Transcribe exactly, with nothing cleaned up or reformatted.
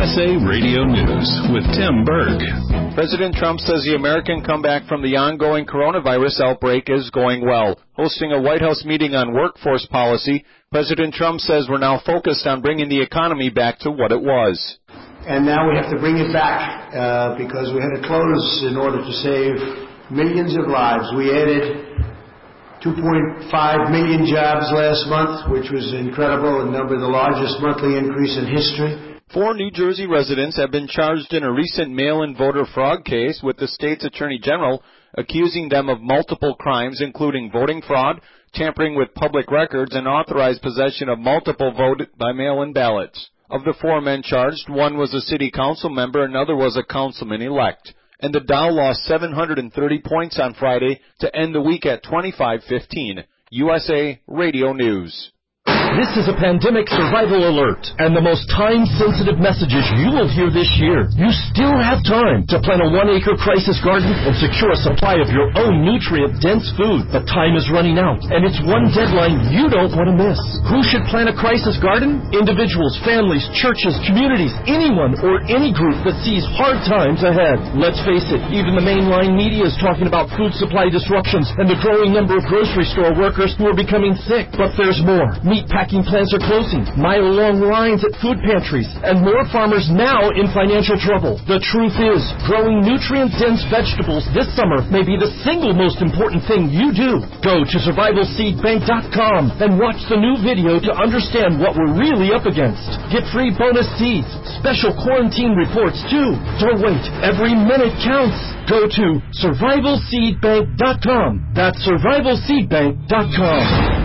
S A Radio News with Tim Berg. President Trump says the American comeback from the ongoing coronavirus outbreak is going well. Hosting a White House meeting on workforce policy, President Trump says we're now focused on bringing the economy back to what it was. And now we have to bring it back uh, because we had to close in order to save millions of lives. We added two point five million jobs last month, which was incredible, a number, the largest monthly increase in history. Four New Jersey residents have been charged in a recent mail-in voter fraud case with the state's attorney general accusing them of multiple crimes, including voting fraud, tampering with public records, and authorized possession of multiple vote by mail-in ballots. Of the four men charged, one was a city council member, another was a councilman-elect. And the Dow lost seven hundred thirty points on Friday to end the week at twenty-five fifteen. U S A Radio News. This is a pandemic survival alert, and the most time-sensitive messages you will hear this year. You still have time to plant a one-acre crisis garden and secure a supply of your own nutrient-dense food. But time is running out, and it's one deadline you don't want to miss. Who should plant a crisis garden? Individuals, families, churches, communities, anyone or any group that sees hard times ahead. Let's face it, even the mainline media is talking about food supply disruptions and the growing number of grocery store workers who are becoming sick. But there's more. Meat packing plants are closing, mile-long lines at food pantries, and more farmers now in financial trouble. The truth is, growing nutrient-dense vegetables this summer may be the single most important thing you do. Go to survival seed bank dot com and watch the new video to understand what we're really up against. Get free bonus seeds, special quarantine reports too. Don't wait. Every minute counts. Go to survival seed bank dot com. That's survival seed bank dot com.